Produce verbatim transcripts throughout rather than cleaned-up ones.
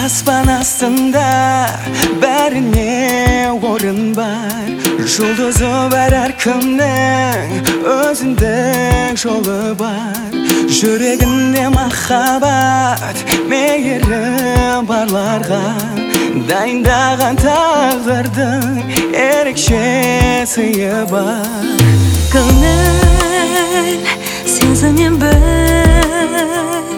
Аспан астында бәріне орын бар. Жұлдызы бар әркімнің өзіндік жолы бар. Жүрегінде махаббат мейірі барларға дайындаған тағдырдың ерекше сыйы бар. Көңіл сезінем бір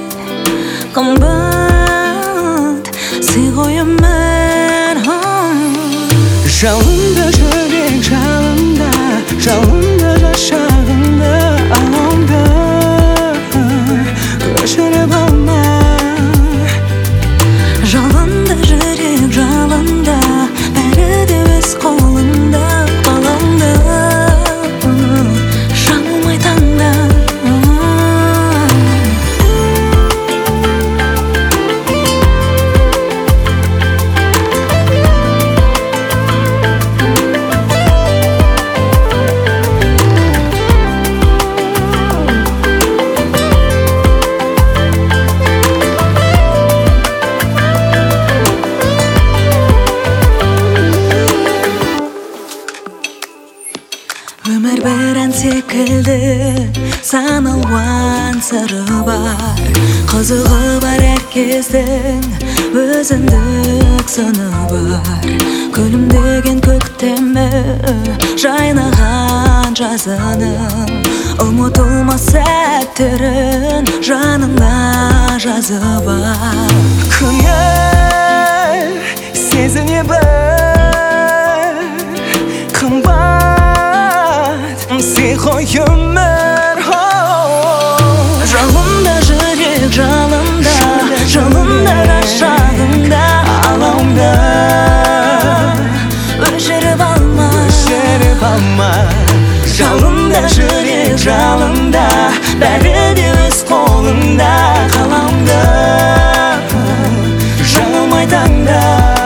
қымбат сый қоямын. Жалынды жүрек жалында, жалынды жашағында алаңды өшіріп алма. Жалынды жүрек жалында, бәрі де өз қолында. Қаламды жаңылмай таңда. Өмір бір ән секілді, сан алуан сыры бар. Қызығы бар әр кездің өзіндік сыны бар. Күлімдеген көктемі жайнаған жазының ұмытылмас сәттерін жаныңда жазып ал. Көңіл сезіне бір қымбат сый қоямын. Жалында жүрек жалында, жалында жашағында алаңда өшіріп алма, өшіріп алма. жалында жүрек жалында, бәрі де өз қолында. Қаламды жаңылмай таңда.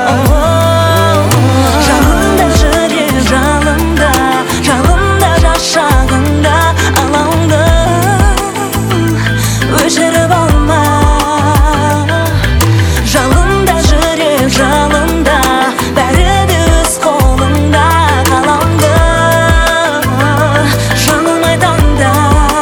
Жалында жүрек жалында, жалында жашағында алаңды өшіріп алма. Жалында жүрек жалында, бәрі де өз қолында. Қаламды жаңылмай таңда.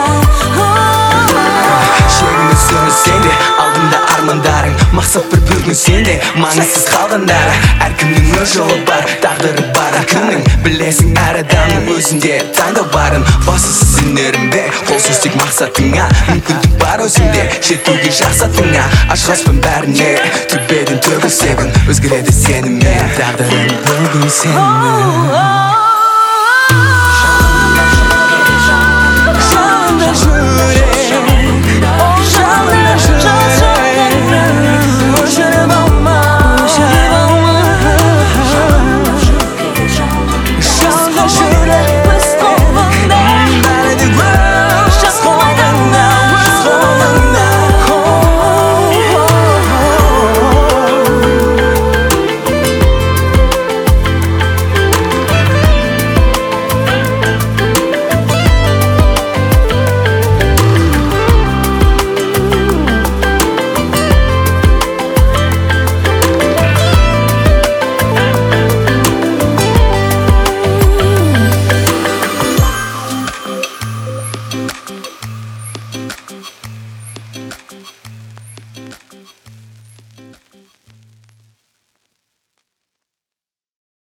Шегіңді сөнсең де алдыңда армандарың, мақсат бір бір күн сенде маңызсыз қалғандары. Әркімнің өз жолы бар, тағдыры бар әркімнің. Білесің әр адамның өзінде таңдау барын. Бастысы сенерімде, қол созсек мақсатыңа. Мүмкіндік бар өзіңде, жетуге жақсатыңа. Ашқаспын бәріне, төбеден төгілсегін. Өзгереді сенімен, тағдырың бүгін сені.